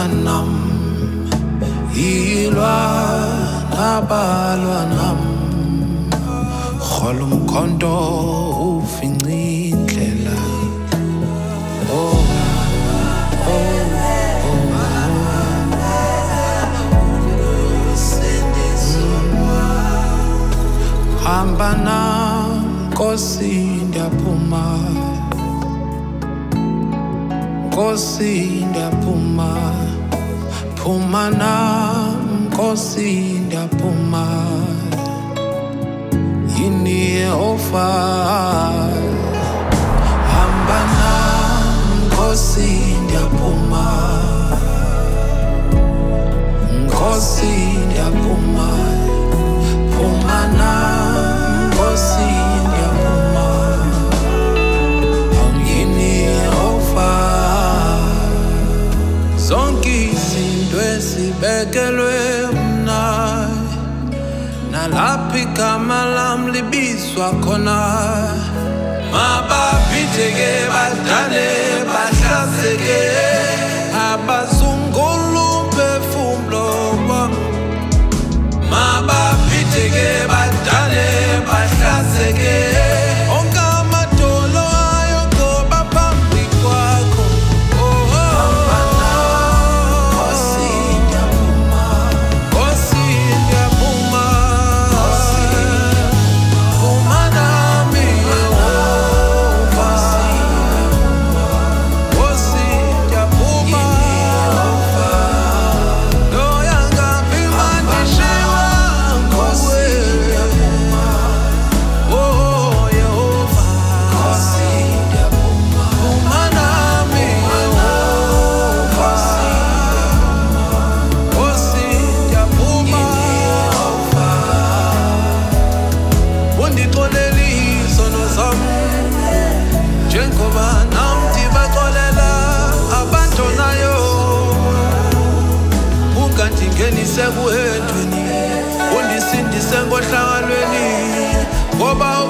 nam ilwa nabalwa nam khola umkhonto ufinci indlela hamba nam Nkosi ndiyaphuma Nkosi ndiyaphuma phuma nam Nkosi ndiyaphuma yini Yehova hamba nam Nkosi ndiyaphuma Nkosi ndiyaphuma phuma nam Nkosi ndiyaphuma yini Yehova zonke izinto ezibekelwe mna nalapho igama lam libizwa khona mababhideke badane bahlaseke abazungula umphefumlo wam mababhideke badane bahlaseke onke amadolo ayongoba phambi kwakho Ngenise kuhendweni undisindise ngohlangalweni ngoba